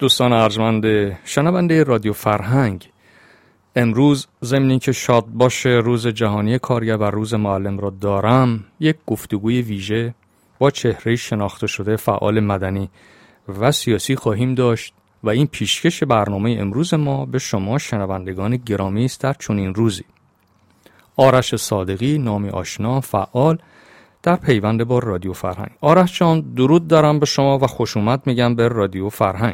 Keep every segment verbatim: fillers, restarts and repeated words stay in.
دوستان ارجمند شنونده رادیو فرهنگ، امروز ضمن اینکه شاد باشه روز جهانی کارگر و روز معلم را دارم، یک گفتگوی ویژه با چهره شناخته شده فعال مدنی و سیاسی خواهیم داشت و این پیشکش برنامه امروز ما به شما شنوندگان گرامی است در چنین روزی. آرش صادقی، نامی آشنا، فعال در پیوند با رادیو فرهنگ. آرش جان، درود دارم به شما و خوش اومد میگم به رادیو فرهنگ.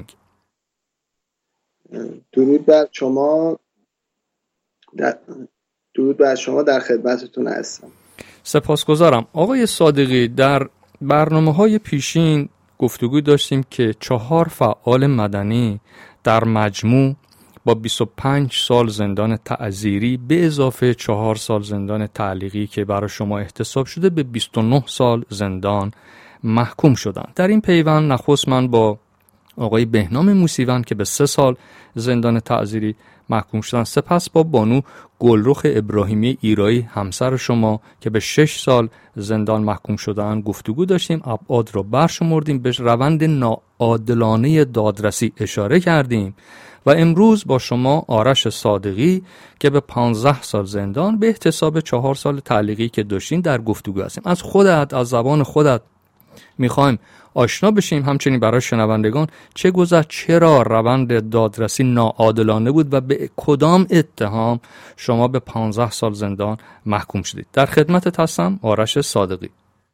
درود بر شما، در... درود بر شما، در خدمتتون هستم. سپاسگزارم. آقای صادقی، در برنامه‌های پیشین گفتگو داشتیم که چهار فعال مدنی در مجموع با بیست و پنج سال زندان تعزیری به اضافه چهار سال زندان تعلیقی که برای شما احتساب شده به بیست و نه سال زندان محکوم شدند. در این پیوند نخست من با آقای بهنام موسیوند که به سه سال زندان تعزیری محکوم شدن، سپس با بانو گلرخ ابراهیمی ایرایی همسر شما که به شش سال زندان محکوم شدن گفتگو داشتیم. ابعاد را برشمردیم، به روند ناعادلانه دادرسی اشاره کردیم و امروز با شما آرش صادقی که به پانزده سال زندان به احتساب چهار سال تعلیقی که داشتین در گفتگو هستیم. از خودت، از زبان خودت میخوایم آشنا بشیم، همچنین برای شنوندگان چه گذشت، چرا روند دادرسی ناعادلانه بود و به کدام اتهام شما به پانزده سال زندان محکوم شدید. در خدمتت هستم آرش صادقی.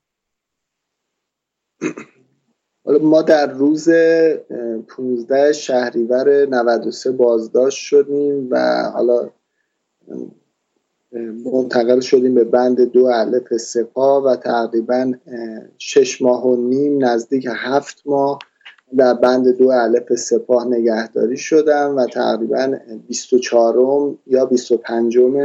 ما در روز پانزده شهریور نود و سه بازداشت شدیم و حالا منتقل شدیم به بند دو الف سپاه و تقریبا شش ماه و نیم نزدیک هفت ماه در بند دو الف سپاه نگهداری شدم و تقریبا بیست و چهارم یا بیست و پنجم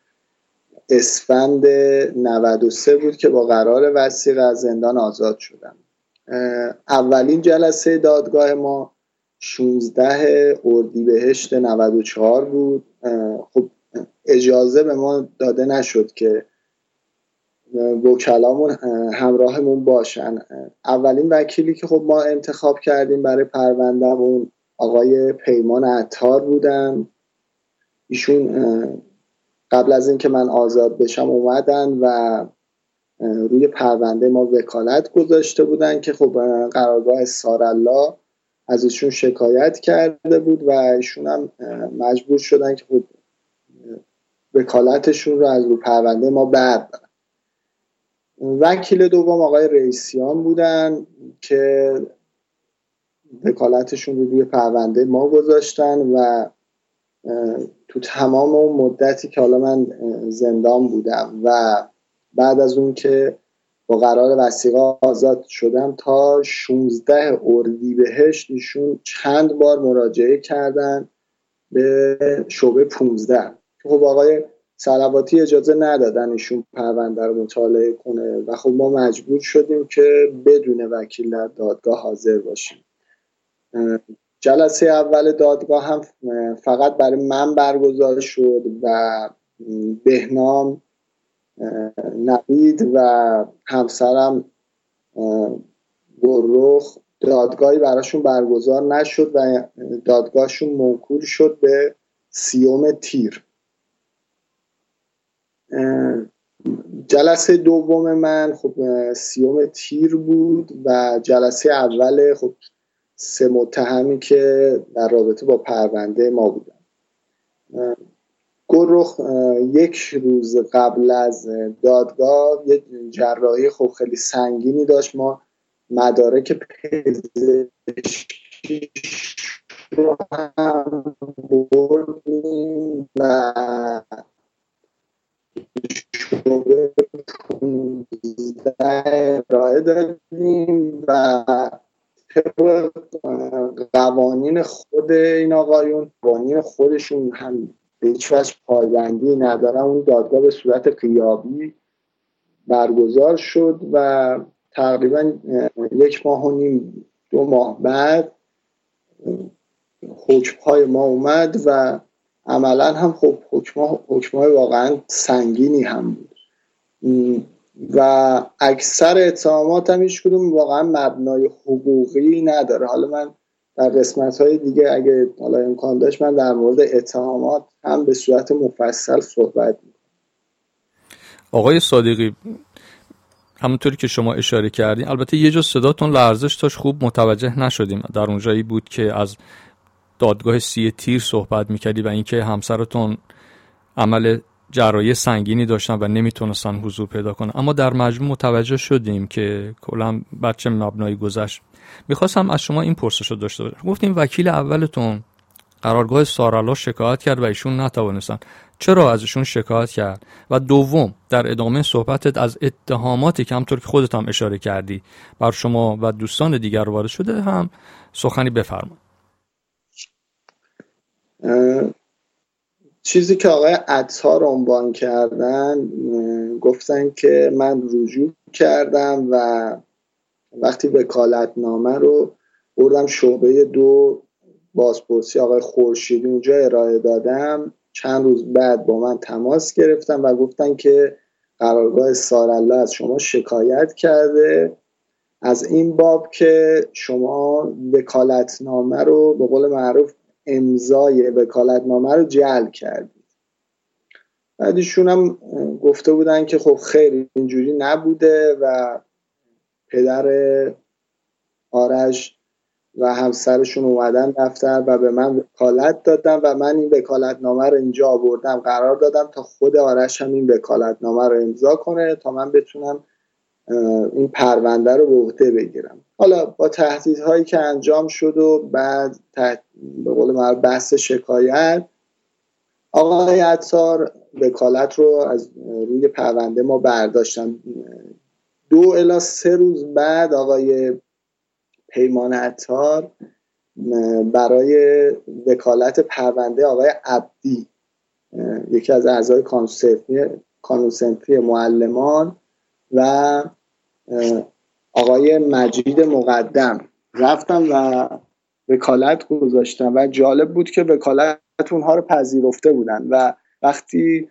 اسفند نود و سه بود که با قرار وثیقه از زندان آزاد شدم. اولین جلسه دادگاه ما شانزده اردیبهشت نود و چهار بود. خب اجازه به ما داده نشد که وکلامون همراهمون باشن. اولین وکیلی که خب ما انتخاب کردیم برای پروندهمون آقای پیمان عطار بودن. ایشون قبل از اینکه من آزاد بشم اومدن و روی پرونده ما وکالت گذاشته بودن که خب قرارگاه سارالله از ایشون شکایت کرده بود و ایشون هم مجبور شدن که خب وکالتشون رو از رو پرونده ما بردارن. وکیل دوم آقای رئیسیان بودن که وکالتشون رو روی پرونده ما گذاشتن و تو تمام اون مدتی که حالا من زندان بودم و بعد از اون که با قرار وثیقه آزاد شدم تا شانزده اردیبهشت ایشون چند بار مراجعه کردن به شعبه پانزده. خب آقای صلواتی اجازه ندادن ایشون پرونده رو مطالعه کنه و خب ما مجبور شدیم که بدون وکیل در دادگاه حاضر باشیم. جلسه اول دادگاه هم فقط برای من برگزار شد و بهنام نوید و همسرم گلرخ دادگاهی براشون برگزار نشد و دادگاهشون موکول شد به سیوم تیر. جلسه دوم من خب سیوم تیر بود و جلسه اول خب سه متهمی که در رابطه با پرونده ما بودن. گلرخ یک روز قبل از دادگاه یک جراحی خب خیلی سنگینی داشت. ما مدارک پزشکی رو هم بردیم و شعبه پانزده ارائه دادیم و طبق قوانین خود این آقایون، قوانین خودشون هم به هیچ وجه پایبندی ندارن، اون دادگاه به صورت غیابی برگزار شد و تقریبا یک ماه و نیم دو ماه بعد حکم‌های ما اومد و عملا هم خب حکم‌ها حکم‌های واقعا سنگینی هم بود و اکثر اتهامات هم هیچ کدوم واقعا مبنای حقوقی نداره. حالا من در قسمت‌های دیگه اگه حالا امکان داشت من در مورد اتهامات هم به صورت مفصل صحبت می‌کنم. آقای صادقی، همونطوری که شما اشاره کردین، البته یه جا صداتون لرزش داشت، خوب متوجه نشدیم. در اونجایی بود که از دادگاه سی تیر صحبت میکردی و اینکه همسرتون عمل جراحی سنگینی داشتن و نمیتونستن حضور پیدا کنن، اما در مجموع متوجه شدیم که کلا بچه مبنای گذشت. میخواستم از شما این پرسش رو داشته باشم. گفتیم وکیل اولتون قرارگاه سارالله شکایت کرد و ایشون نتوانستن، چرا ازشون شکایت کرد؟ و دوم، در ادامه صحبتت از اتهاماتی که همطور که خودت هم اشاره کردی بر شما و دوستان دیگر وارد شده هم سخنی بفرمایید. چیزی که آقای عطار عنوان کردن، گفتن که من رجوع کردم و وقتی وکالتنامه رو بردم شعبه دو بازپرسی آقای خورشیدی اونجا ارائه دادم، چند روز بعد با من تماس گرفتن و گفتن که قرارگاه سارالله از شما شکایت کرده از این باب که شما وکالتنامه رو به قول معروف امضای وکالتنامه رو جعل کردید. بعد ایشون هم گفته بودن که خب خیر اینجوری نبوده و پدر آرش و همسرشون اومدن دفتر و به من وکالت دادن و من این وکالتنامه رو اینجا آوردم قرار دادم تا خود آرش هم این وکالتنامه رو امضا کنه تا من بتونم این پرونده رو به عهده بگیرم. حالا با تهدیدهایی که انجام شد و بعد تحت... به قول معروف بحث شکایت، آقای عطار وکالت رو از روی پرونده ما برداشتن. دو الی سه روز بعد آقای پیمان عطار برای وکالت پرونده آقای عبدی، یکی از اعضای کانون صنفی معلمان، و آقای مجید مقدم رفتم و وکالت گذاشتم و جالب بود که وکالت اونها رو پذیرفته بودن و وقتی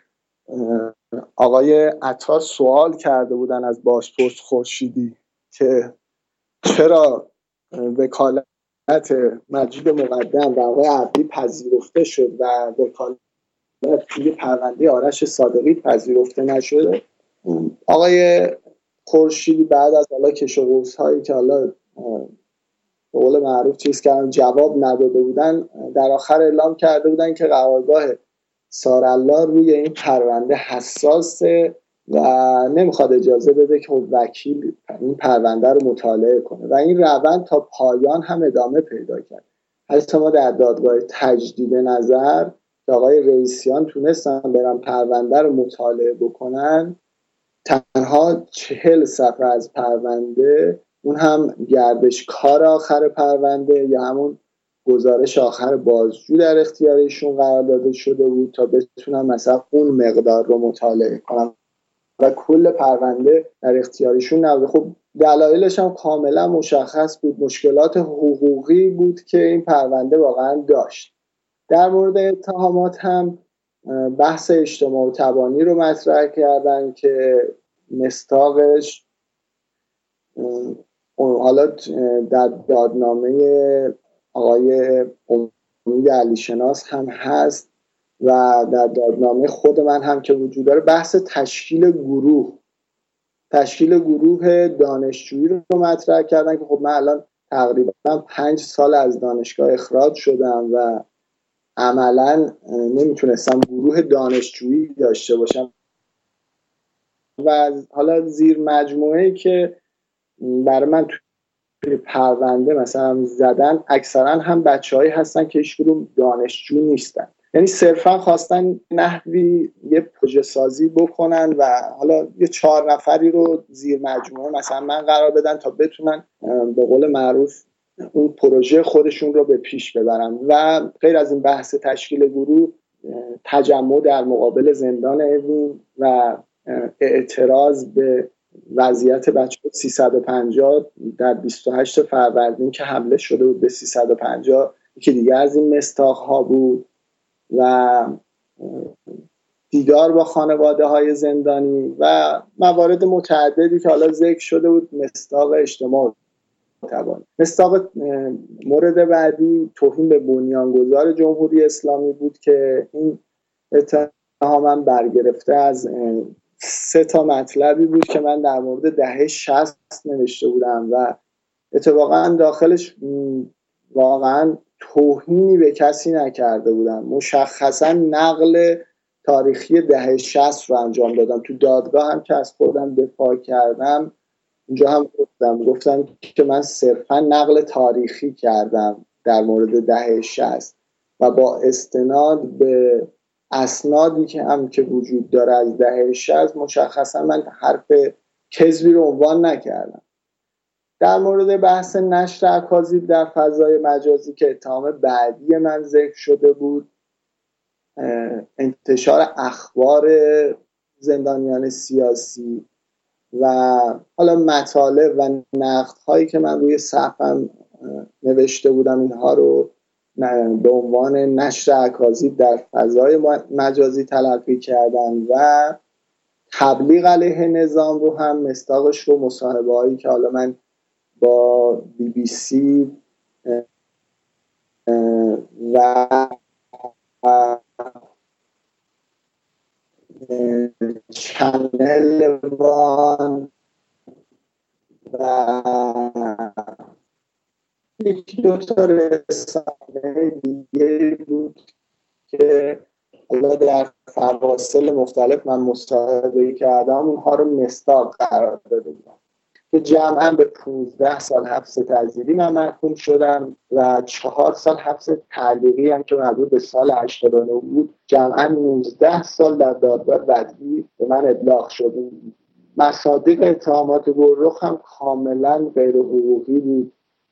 آقای عطار سوال کرده بودن از بازپرس خورشیدی که چرا وکالت مجید مقدم و آقای عبدی پذیرفته شد و وکالت توی پرونده آرش صادقی پذیرفته نشد، آقای خورشیدی بعد از حالا کش و قوس هایی که حالا به قول معروف چیز کردن جواب نداده بودن، در آخر اعلام کرده بودن که قرارگاه سارالله روی این پرونده حساسه و نمیخواد اجازه بده که وکیل این پرونده رو مطالعه کنه و این روند تا پایان هم ادامه پیدا کرد. حتی ما در دادگاه تجدید نظر که آقای رئیسیان تونستن برن پرونده رو مطالعه بکنن، تنها چهل صفحه از پرونده، اون هم گردشکار آخر پرونده یا همون گزارش آخر بازجو در اختیارشون قرار داده شده بود تا بتونن مثلا اون مقدار رو مطالعه کنن و کل پرونده در اختیارشون نبود. خب دلایلش هم کاملا مشخص بود، مشکلات حقوقی بود که این پرونده واقعا داشت. در مورد اتهامات هم بحث اجتماع و تبانی رو مطرح کردن که مصداقش حالا در دادنامه آقای امید علیشناس هم هست و در دادنامه خود من هم که وجود داره، بحث تشکیل گروه تشکیل گروه دانشجویی رو مطرح کردن که خب من الان تقریبا پنج سال از دانشگاه اخراج شدم و عملا نمیتونستم گروه دانشجویی داشته باشم و حالا زیر مجموعه‌ای که برای من توی پرونده مثلا زدن اکثرا هم بچه‌هایی هستن که هیچ کدوم دانشجو نیستن، یعنی صرفا خواستن نحوی یه پروژه سازی بکنن و حالا یه چهار نفری رو زیر مجموعه مثلا من قرار بدن تا بتونن به قول معروف اون پروژه خودشون رو به پیش ببرن و غیر از این بحث تشکیل گروه، تجمع در مقابل زندان اوین و اعتراض به وضعیت بچه‌ها سیصد و پنجاه در بیست و هشت فروردین که حمله شده بود به سیصد و پنجاه که دیگه از این مصداق‌ها بود و دیدار با خانواده های زندانی و موارد متعددی که حالا ذکر شده بود مصداق اجتماع ناتوانی. مصداق مورد بعدی توهین به بنیانگذار جمهوری اسلامی بود که این اتهامم برگرفته از سه تا مطلبی بود که من در مورد دهه شصت نوشته بودم و اتفاقا داخلش واقعا توهینی به کسی نکرده بودم. مشخصا نقل تاریخی دهه شصت رو انجام دادم. تو دادگاه هم که از خودم دفاع کردم اونجا هم گفتم گفتم که من صرفا نقل تاریخی کردم در مورد دهه شصت و با استناد به اسنادی که هم که وجود داره از دهه شصت مشخصا من حرف کذبی رو عنوان نکردم. در مورد بحث نشر اکاذیب در فضای مجازی که اتهام بعدی من ذکر شده بود، انتشار اخبار زندانیان سیاسی و حالا مطالب و نقدهایی که من روی صفحه‌ام نوشته بودم اینها رو به عنوان نشر اکاذیب در فضای مجازی تلقی کردن و تبلیغ علیه نظام رو هم مصداقش رو مصاحبه هایی که حالا من با بی بی سی و چنل وان و یکی دو تا رسانه دیگه بود که حالا در فواصل مختلف من مصاحبه کردم اونها رو مصداق قرار داده بودم که جمعاً به پانزده سال حبس تعزیری من محکوم شدم و چهار سال حبس تعلیقی هم که مربوط به سال هشتاد و نه بود. جمعاً نوزده سال در دادگاه بدوی به من ابلاغ شد. مصادیق اتهامات گلرخ هم کاملاً غیر حقوقی بود.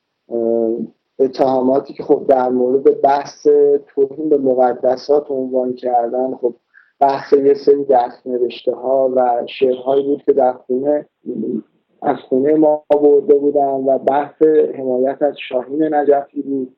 اتهاماتی که خب در مورد بحث توهین به مقدسات عنوان کردن، خب بحث یه سری دست‌نوشته ها و شعرهایی بود که در خونه از خونه ما برده بودن و بحث حمایت از شاهین نجفی بود.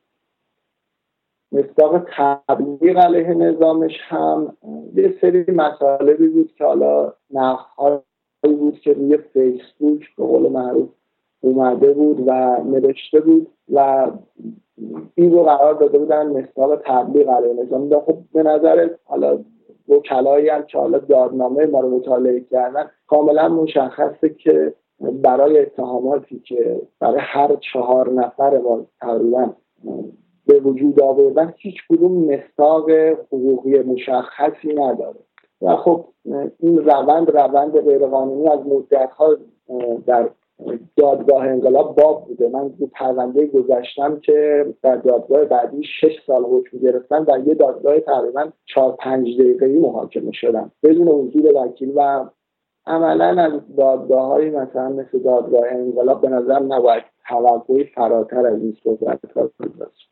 مصداق تبلیغ علیه نظامش هم یه سری مطالبی بود که حالا نقدهایی بود که روی فیسبوک به قول معروف اومده بود و نوشته بود و این رو قرار داده بودن مصداق تبلیغ علیه نظام. خب به نظر حالا وکلایی هم که حالا دادنامه ما رو مطالعه کردن کاملا مشخصه که برای اتهاماتی که برای هر چهار نفر ما تقریبا به وجود آوردن هیچ کدوم مصداق حقوقی مشخصی نداره و خب این روند روند غیرقانونی از مدت‌ها در دادگاه انقلاب باب بوده. من تو پرونده گذشتم که در دادگاه بعدی شش سال حکم گرفتن در یه دادگاه تقریبا چهار پنج دقیقه‌ای محاکمه شدم بدون حضور وکیل و عملاً از دادگاه‌های مثلا مثل دادگاه انقلاب به نظر نباید توقعی فراتر از این صحبت‌ها باشه.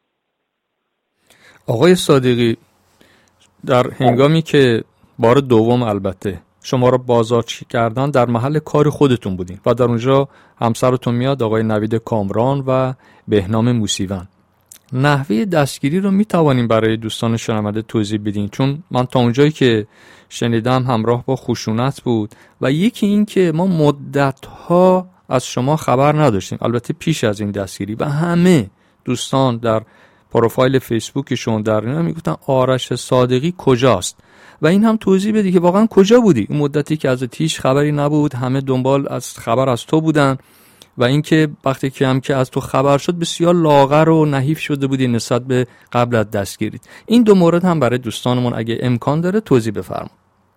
آقای صادقی، در هنگامی که بار دوم البته شما را بازداشت کردن در محل کار خودتون بودین و در اونجا همسرتون میاد آقای نوید کامران و بهنام موسیوان. نحوه دستگیری رو میتوانیم برای دوستان شنونده توضیح بدین؟ چون من تا اونجایی که شنیدم همراه با خشونت بود و یکی این که ما مدت‌ها از شما خبر نداشتیم، البته پیش از این دستگیری، و همه دوستان در پروفایل فیسبوکشون در اینا میگفتن آرش صادقی کجاست و این هم توضیح بدی که واقعا کجا بودی این مدتی که از تیش خبری نبود، همه دنبال از خبر از تو بودن و اینکه وقتی که هم که از تو خبر شد بسیار لاغر و نحیف شده بودی نسبت به قبل از دستگیری. این دو مورد هم برای دوستانمون اگه امکان داره توضیح بفرما.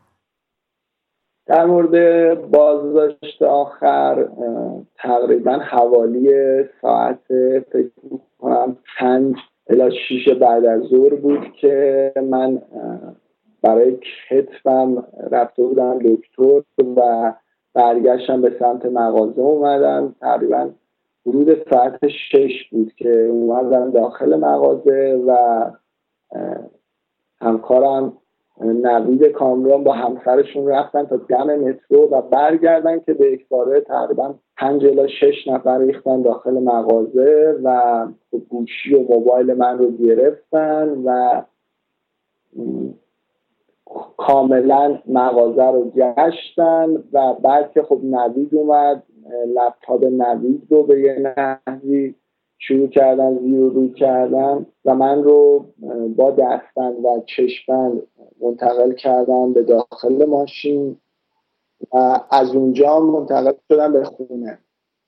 در مورد بازداشت آخر تقریبا حوالی ساعت فکر می‌کنم پنج الی شش بعد از ظهر بود که من برای کتفم رفته بودم دکتر و برگشتم به سمت مغازه اومدم. تقریبا حدود ساعت شش بود که اومدم داخل مغازه و همکارم نوید کامران با همسرشون رفتن تا دم مترو و برگردن که به یک باره تقریبا پنج الی شش نفر ریختن داخل مغازه و گوشی و موبایل من رو گرفتن و کاملا مغازه رو گشتن و بعد که خب نوید اومد لپتاپ نوید رو به یه نحوی شروع کردن زیر و رو کردن و من رو با دستبند و چشم‌بند منتقل کردن به داخل ماشین و از اونجا منتقل شدم به خونه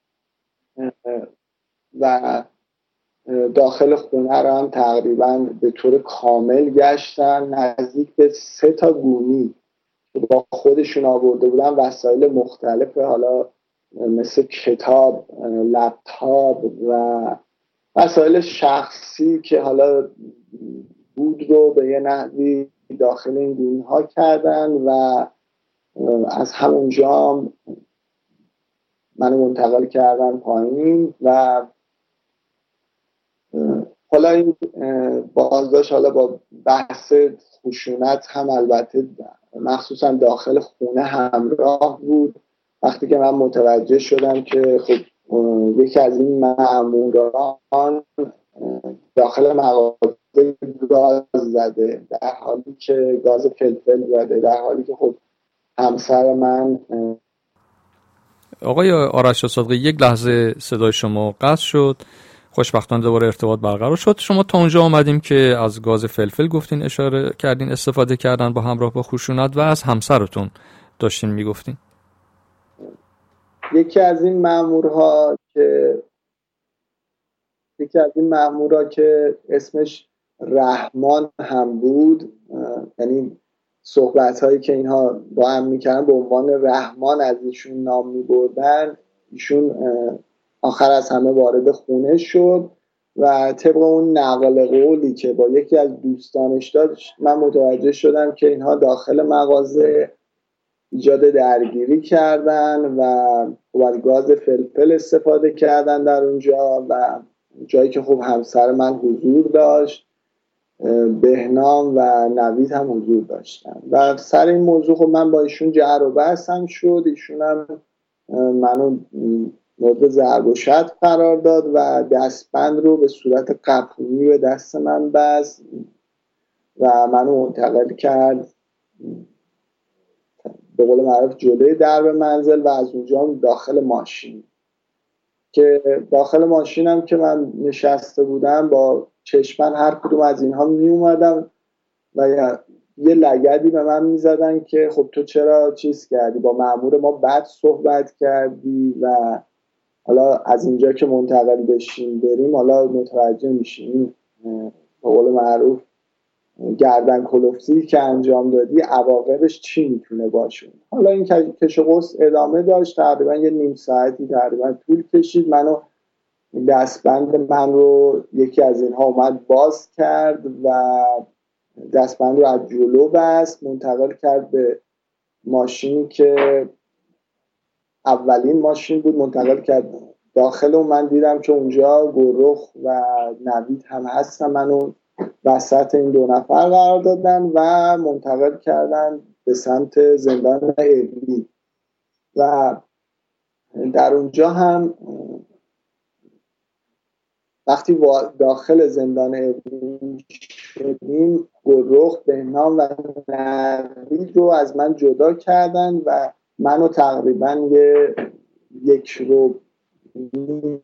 و داخل خونه رو هم تقریبا به طور کامل گشتن. نزدیک به سه تا گونی که با خودشون آورده بودن وسایل مختلف، حالا مثل کتاب، لپتاپ و وسایل شخصی که حالا بود رو به یه نحوی داخل این گونی ها کردن و از همونجا منو منتقل کردن پایین و حالا این بازداشت حالا با بحث خشونت هم البته مخصوصا داخل خونه همراه بود. وقتی که من متوجه شدم که خب یکی از این مأموران داخل مغازه گاز زده، در حالی که گاز فلفل زده، در حالی که خب همسر من. آقای آرش صادقی، یک لحظه صدای شما قطع شد، خوشبختانه دوباره ارتباط برقرار شد. شما تا اونجا آمدیم که از گاز فلفل گفتین، اشاره کردین استفاده کردن با همراه با خشونت و از همسرتون داشتین میگفتین. یکی از این مأمورها که یکی از این مأمورها که اسمش رحمان هم بود، یعنی صحبت هایی که اینها با هم میکردن به عنوان رحمان از ایشون نام میبردن، ایشون آخر از همه وارد خونه شد و طبق اون نقل قولی که با یکی از دوستانش داشت من متوجه شدم که اینها داخل مغازه ایجاد درگیری کردن و از گاز فلفل استفاده کردن در اونجا و جایی که خب همسر من حضور داشت، بهنام و نوید هم حضور داشتن و سر این موضوع خب من با ایشون جر و بحثم شد. ایشون هم منو مورد ضرب و شتم قرار داد و دستبند رو به صورت قپونی به دست من بست و منو منتقل کرد به قول معروف جلوی درب منزل و از اونجا داخل ماشین. که داخل ماشینم که من نشسته بودم با چشمن هر کدوم از اینها می اومدم و یه لگدی به من می زدن که خب تو چرا چیز کردی، با مأمور ما بد صحبت کردی و حالا از اینجا که منتقل بشیم بریم حالا متوجه میشیم به قول معروف گردن کلفتی که انجام دادی عواقبش چی میتونه باشه. حالا این کش و قوس ادامه داشت، تقریبا یه نیم ساعتی تقریبا طول کشید. منو دستبند من رو یکی از اینها اومد باز کرد و دستبند رو از جلو بست، منتقل کرد به ماشینی که اولین ماشین بود، منتقل کرد داخل و من دیدم که اونجا گروخ و نوید هم هستن، منو وسط این دو نفر قرار دادن و منتقل کردن به سمت زندان اوین و در اونجا هم وقتی داخل زندان اوین شدیم گروخ، بهنام و نوید رو از من جدا کردن و منو تقریبا یه یک رو نیم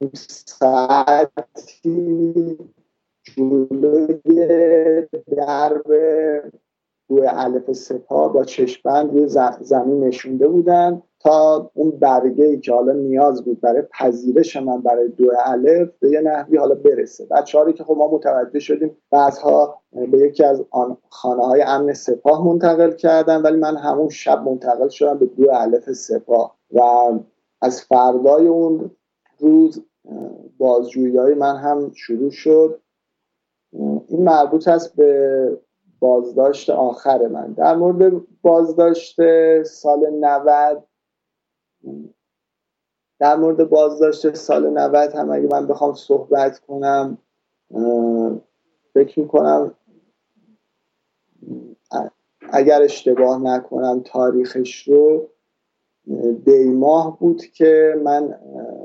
ساعتی جلوی درب روی الف سپاه با چشم‌بند روی زمین نشونده بودن تا اون برگه‌ای که حالا نیاز بود برای پذیرش من برای دو الف به یه نحوی حالا برسه. بچه‌ها که خب ما متوجه شدیم بعضها به یکی از آن خانه‌های امن سپاه منتقل کردن، ولی من همون شب منتقل شدم به دو الف سپاه و از فردای اون روز بازجویی‌های من هم شروع شد. این مربوط است به بازداشت آخر من. در مورد بازداشت سال نود در مورد بازداشت سال نود هم اگه من بخوام صحبت کنم فکر میکنم اگر اشتباه نکنم تاریخش رو دی ماه بود که من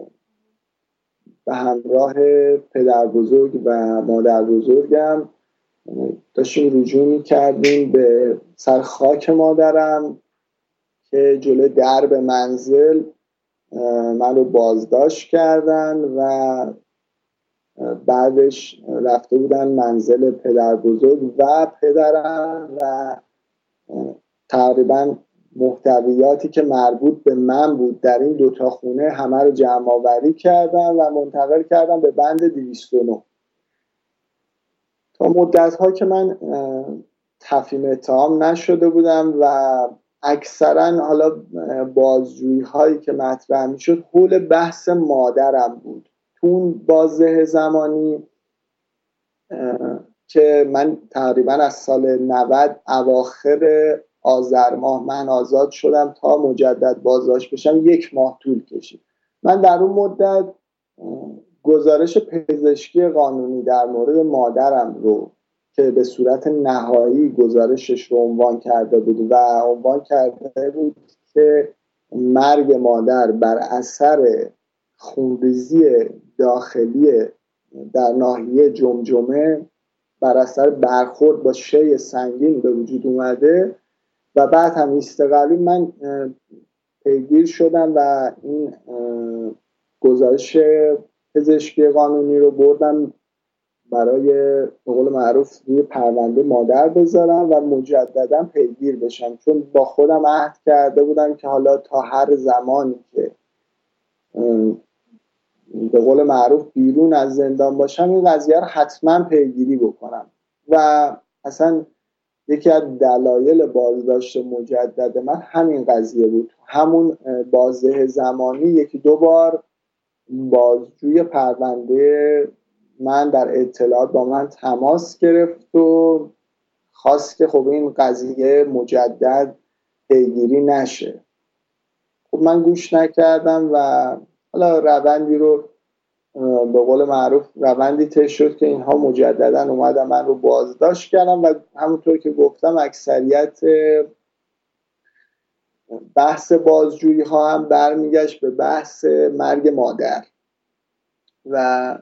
به همراه پدر بزرگ و مادر بزرگم داشتیم رجوع می‌کردیم به سر خاک مادرم که جلوی درب منزل من رو بازداشت کردن و بعدش رفته بودن منزل پدر بزرگ و پدرم و تقریبا محتویاتی که مربوط به من بود در این دوتا خونه همه رو جمع آوری کردن و منتقل کردن به بند دویست و نه. تا مدت ها که من تفهیم اتهام نشده بودم و اکثرا حالا بازجویی هایی که مطرح می شد حول بحث مادرم بود. تو اون بازه زمانی که من تقریبا از سال نود اواخر آذر ماه من آزاد شدم تا مجدد بازداشت بشم، یک ماه طول کشید. من در اون مدت گزارش پزشکی قانونی در مورد مادرم رو که به صورت نهایی گزارشش رو عنوان کرده بود و عنوان کرده بود که مرگ مادر بر اثر خونریزی داخلی در ناحیه جمجمه بر اثر برخورد با شی سنگین به وجود اومده و بعد هم استقلالی من پیگیر شدم و این گزارش پزشکی قانونی رو بردم برای به قول معروف روی پرونده مادر بذارم و مجددا پیگیر بشم، چون با خودم عهد کرده بودم که حالا تا هر زمانی که به قول معروف بیرون از زندان باشم این قضیه رو حتما پیگیری بکنم. و اصلا یکی از دلایل بازداشت مجدد من همین قضیه بود. همون بازه زمانی یکی دو بار بازجوی پرونده من در اطلاعات با من تماس گرفت و خواست که خب این قضیه مجدد پیگیری نشه. خب من گوش نکردم و حالا روندی رو به قول معروف روندی طی شد که اینها مجددا اومدن من رو بازداشت کردم و همونطور که گفتم اکثریت بحث بازجویی ها هم برمیگشت به بحث مرگ مادر و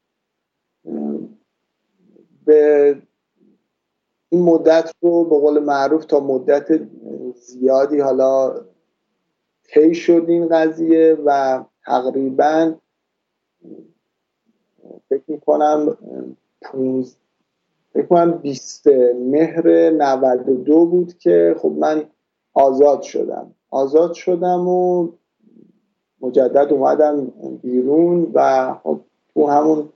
به این مدت رو به قول معروف تا مدت زیادی حالا طی شد این قضیه و تقریباً فکر میکنم فکر کنم بیست مهر نود و دو بود که خب من آزاد شدم آزاد شدم و مجدد اومدم بیرون و خب تو همون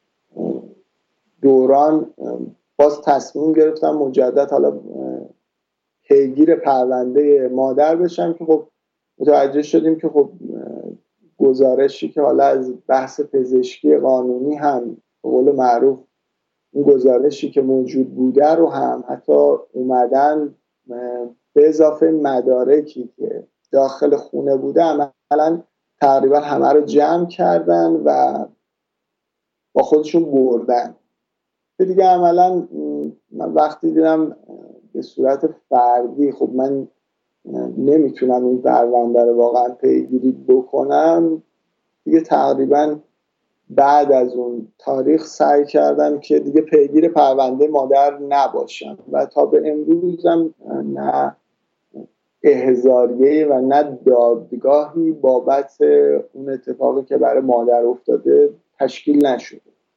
دوران باز تصمیم گرفتم مجدد حالا پیگیر پرونده مادر بشم که خب متوجه شدیم که خب گزارشی که حالا از بحث پزشکی قانونی هم به قول معروف این گزارشی که موجود بوده رو هم حتی اومدن به اضافه مدارکی که داخل خونه بوده عملا تقریبا همه رو جمع کردن و با خودشون بردن. که دیگه عملا من وقتی دیدم به صورت فردی خب من نمیتونم این پرونده رو واقعا پیگیری بکنم دیگه تقریبا بعد از اون تاریخ سعی کردم که دیگه پیگیر پرونده مادر نباشم و تا به امروزم نه احضاریه و نه دادگاهی بابت اون اتفاقی که برای مادر افتاده تشکیل نشده.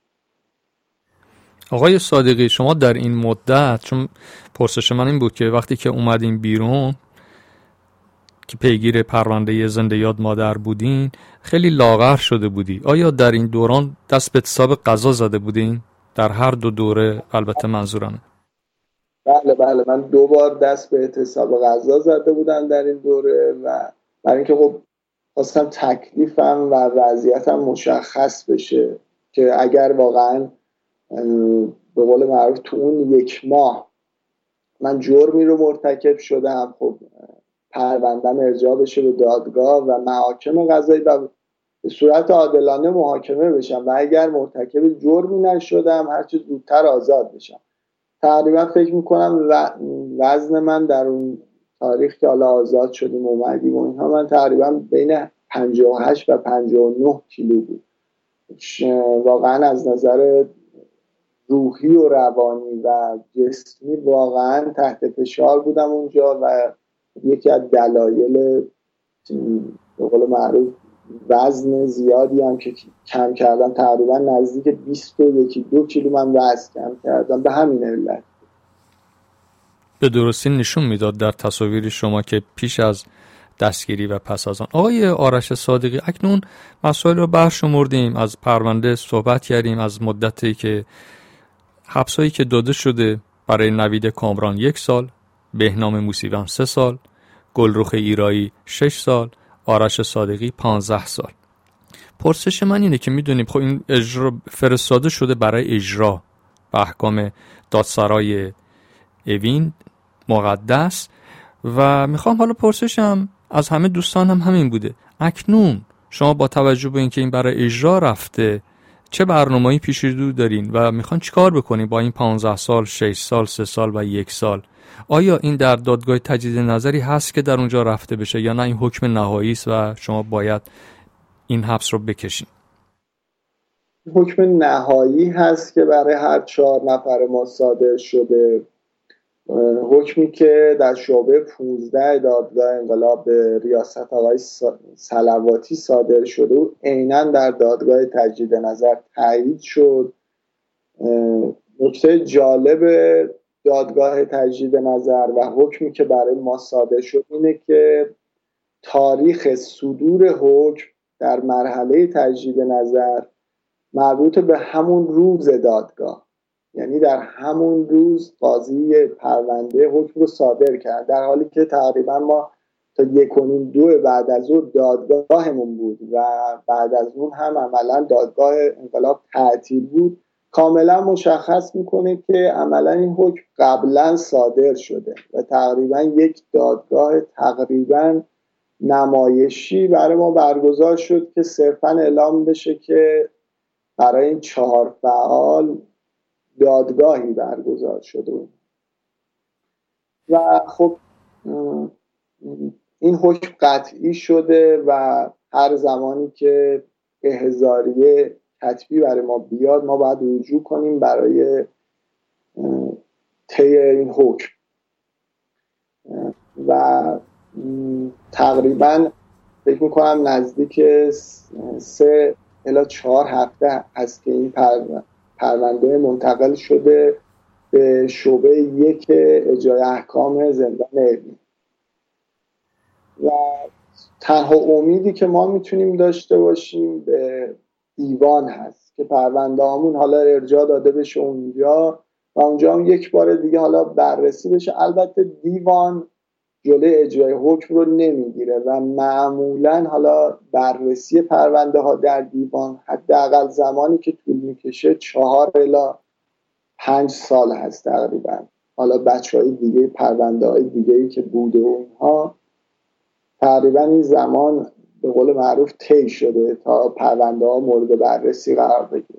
آقای صادقی شما در این مدت، چون پرسش من این بود که وقتی که اومدین بیرون که پیگیر پرونده زنده یاد مادر بودین خیلی لاغر شده بودی، آیا در این دوران دست به اعتصاب غذا زده بودین؟ در هر دو دوره البته منظورمه. بله بله من دو بار دست به اعتصاب غذا زده بودم در این دوره و برای اینکه خب خواستم تکلیفم و وضعیتم مشخص بشه که اگر واقعا به قول معروف تو اون یک ماه من جرمی رو مرتکب شدم خب پروندم ارجاع بشه به دادگاه و محاکم قضایی و به صورت عادلانه محاکمه بشم و اگر مرتکب جرمی نشدم هرچه زودتر آزاد بشم. تقریبا فکر میکنم وزن من در اون تاریخ که حالا آزاد شدیم اومدیم و اینها من تقریبا بین پنجاه و هشت و پنجاه و نه کیلو بود. واقعا از نظر روحی و روانی و جسمی واقعا تحت فشار بودم اونجا و یکی از دلایل به قول معروف وزن زیادی هم که کم کردم، تقریبا نزدیک بیست و یکی دو کیلو من وزن کم کردم به همین علت. به درستی نشون میداد در تصاویر شما که پیش از دستگیری و پس از آن. آقای آرش صادقی، اکنون مسائل رو برشمردیم، از پرونده صحبت کردیم، از مدتی که حبسایی که داده شده برای نوید کامران یک سال، بهنام موسیویان سه سال، گلرخ ایرایی شش سال، آرش صادقی پانزده سال. پرسش من اینه که میدونیم خب این اجرا فرستاده شده برای اجرا به احکام دادسرای اوین مقدس و میخوام حالا پرسشم از همه دوستان هم همین بوده، اکنون شما با توجه به اینکه این برای اجرا رفته چه برنامه‌ای پیش رو دارین و میخوان چیکار بکنین با این پانزده سال، شش سال، سه سال و یک سال؟ آیا این در دادگاه تجدید نظری هست که در اونجا رفته بشه یا نه این حکم نهایی است و شما باید این حبس رو بکشین؟ حکم نهایی هست که برای هر چهار نفر ما صادر شده، حکمی که در شعبه پانزده دادگاه انقلاب به ریاست آقای صلواتی صادر شده و عیناً در دادگاه تجدید نظر تایید شد. نکته جالب دادگاه تجدید نظر و حکمی که برای ما صادر شد اینه که تاریخ صدور حکم در مرحله تجدید نظر مربوط به همون روز دادگاه، یعنی در همون روز قاضی پرونده حکم رو صادر کرد، در حالی که تقریبا ما تا یک و نیم دو بعد از اون دادگاهمون بود و بعد از اون هم عملا دادگاه انقلاب تعطیل بود. کاملا مشخص میکنه که عملا این حکم قبلا صادر شده و تقریبا یک دادگاه تقریبا نمایشی برای ما برگزار شد که صرفا اعلام بشه که برای این چهار فعال دادگاهی برگزار شده و خب این حکم قطعی شده و هر زمانی که احضاریه کتبی برای ما بیاد ما باید رجوع کنیم برای طی این حکم و تقریبا فکر میکنم نزدیک سه الی چهار هفته هست که این پرونده منتقل شده به شعبه یک اجرای احکام زندان اوین و تنها امیدی که ما میتونیم داشته باشیم به دیوان هست که پرونده هامون حالا ارجاع داده بشه اونجا و اونجا هم یک بار دیگه حالا بررسی بشه. البته دیوان جلوی اجرای حکم رو نمیگیره و معمولا حالا بررسی پرونده ها در دیوان حداقل زمانی که طول میکشه چهار الی پنج سال هست تقریبا. حالا بچه های دیگه پرونده های دیگه‌ای که بوده اونها تقریبا این زمان به قول معروف طی شده تا پرونده ها مورد بررسی قرار بگیرن.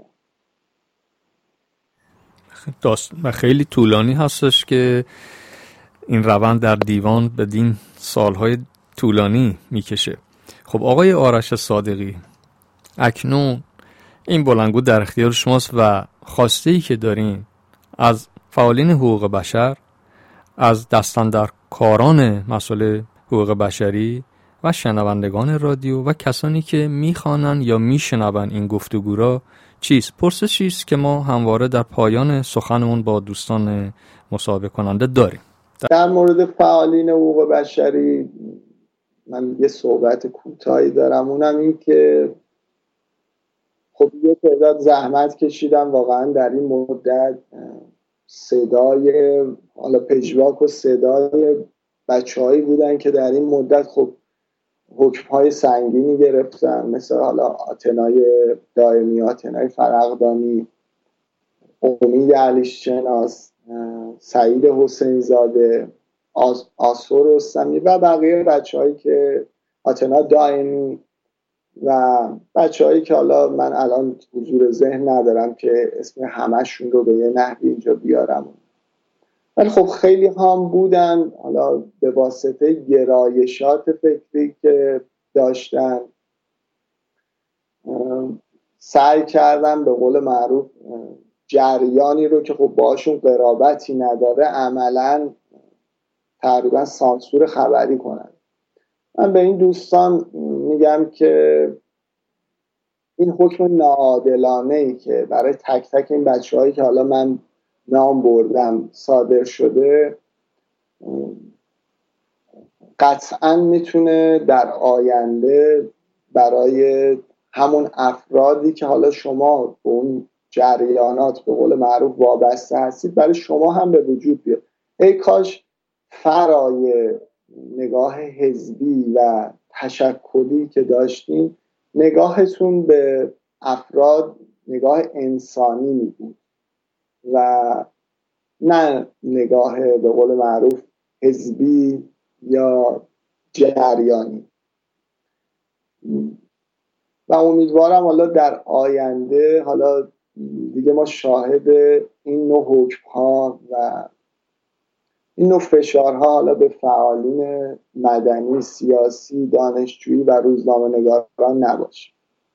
و خیلی طولانی هستش که این روند در دیوان بدین سالهای طولانی میکشه. خب آقای آرش صادقی، اکنون این بلندگو در اختیار شماست و خواسته‌ای که دارین از فعالین حقوق بشر، از دستاندرکاران مسائل حقوق بشری و شنوندگان رادیو و کسانی که میخوانن یا میشنون این گفتگو را چیست؟ پرسشی چیست که ما همواره در پایان سخنمون با دوستان مصاحبه کننده داریم. در مورد فعالین حقوق بشری من یه صحبت کوتاهی دارم، اونم این که خب یه تعداد زحمت کشیدم واقعا در این مدت، صدای حالا پژواک و صدای بچه‌هایی بودن که در این مدت خب حکم‌های سنگینی گرفتن، مثل حالا آتنای دائمی، آتنای فرقدانی، امید علیشناس، سعید حسین زاده، آس، آسور رستمی و بقیه بچه‌هایی که آتنا دائمی و بچه‌هایی که حالا من الان حضور ذهن ندارم که اسم همشون رو به یه نحوی اینجا بیارم، ولی خب خیلی هم بودن حالا به واسطه گرایشات فکری که داشتن سعی کردن به قول معروف جریانی رو که خب باشون قرابتی نداره عملاً تقریبا سانسور خبری کنن من به این دوستان میگم که این حکم ناعادلانه‌ای که برای تک تک این بچه‌هایی که حالا من نام بردم صادر شده قطعاً میتونه در آینده برای همون افرادی که حالا شما به اون جریانات به قول معروف وابسته هستید برای شما هم به وجود بیاد. ای کاش فرای نگاه حزبی و تشکلی که داشتین نگاهتون به افراد نگاه انسانی می بود و نه نگاه به قول معروف حزبی یا جریانی. و امیدوارم حالا در آینده حالا دیگه ما شاهد این نوع حکم‌ها و این نوع فشارها حالا به فعالین مدنی، سیاسی، دانشجویی و روزنامه‌نگاران نباشه.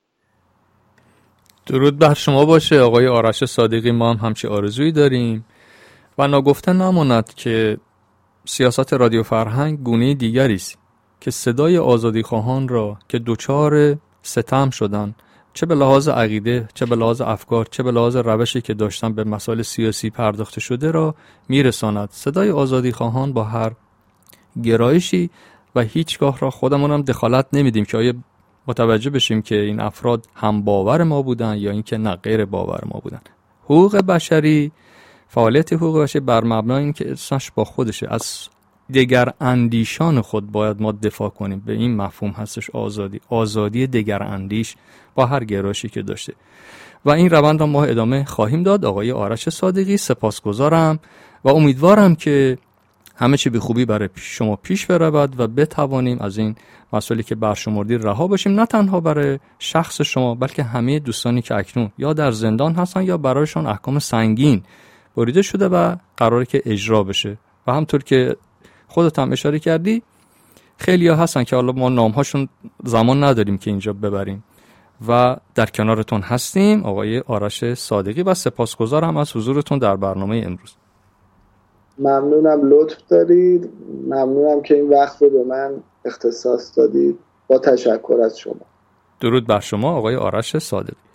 درود بر شما باشه آقای آرش صادقی. ما هم همچی آرزویی داریم و ناگفته نماند که سیاست رادیو فرهنگ گونه دیگری است که صدای آزادیخواهان را که دوچار ستم شدن، چه به لحاظ عقیده، چه به لحاظ افکار، چه به لحاظ روشی که داشتن به مسائل سیاسی پرداخته شده را میرساند. صدای آزادیخواهان با هر گرایشی و هیچگاه را خودمون هم دخالت نمیدیم که آیا متوجه بشیم که این افراد هم باور ما بودن یا اینکه نه غیر باور ما بودن. حقوق بشری، فعالیت حقوق بشری بر مبنای این که انسانش با خودشه، از دگر اندیشان خود باید ما دفاع کنیم. به این مفهوم هستش آزادی، آزادی دگر اندیش با هر گرایشی که داشته. و این روند را ما ادامه خواهیم داد. آقای آرش صادقی سپاسگزارم و امیدوارم که همه چی به خوبی برای شما پیش برود و بتوانیم از این مسئله که برشمردی رها باشیم، نه تنها برای شخص شما بلکه همه دوستانی که اکنون یا در زندان هستن یا برایشان احکام سنگین بریده شده و قراره که اجرا بشه. و همطور که خودت هم اشاره کردی خیلی ها هستن که حالا ما نامهاشون زمان نداریم که اینجا ببریم و در کنارتون هستیم آقای آرش صادقی و سپاسگزارم از حضورتون در برنامه امروز. ممنونم، لطف دارید. ممنونم که این وقت رو به من اختصاص دادید. با تشکر از شما. درود بر شما آقای آرش صادقی.